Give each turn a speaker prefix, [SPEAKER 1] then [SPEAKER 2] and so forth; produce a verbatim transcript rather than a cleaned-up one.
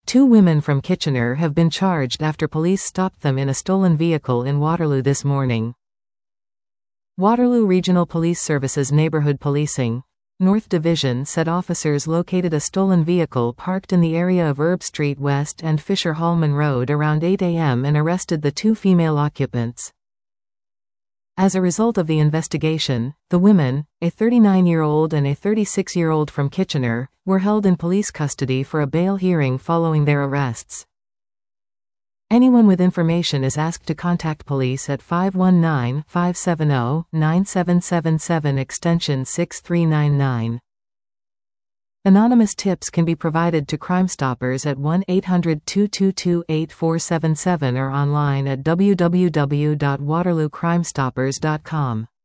[SPEAKER 1] Two women from Kitchener have been charged after police stopped them in a stolen vehicle in Waterloo this morning. Waterloo Regional Police Services Neighbourhood Policing, North Division said officers located a stolen vehicle parked in the area of Erb Street West and Fisher-Hallman Road around eight a m and arrested the two female occupants. As a result of the investigation, the women, a thirty-nine-year-old and a thirty-six-year-old from Kitchener, were held in police custody for a bail hearing following their arrests. Anyone with information is asked to contact police at five one nine, five seven zero, nine seven seven seven extension six three nine nine. Anonymous tips can be provided to Crime Stoppers at one eight hundred, two two two, eight four seven seven or online at w w w dot waterloo crime stoppers dot com.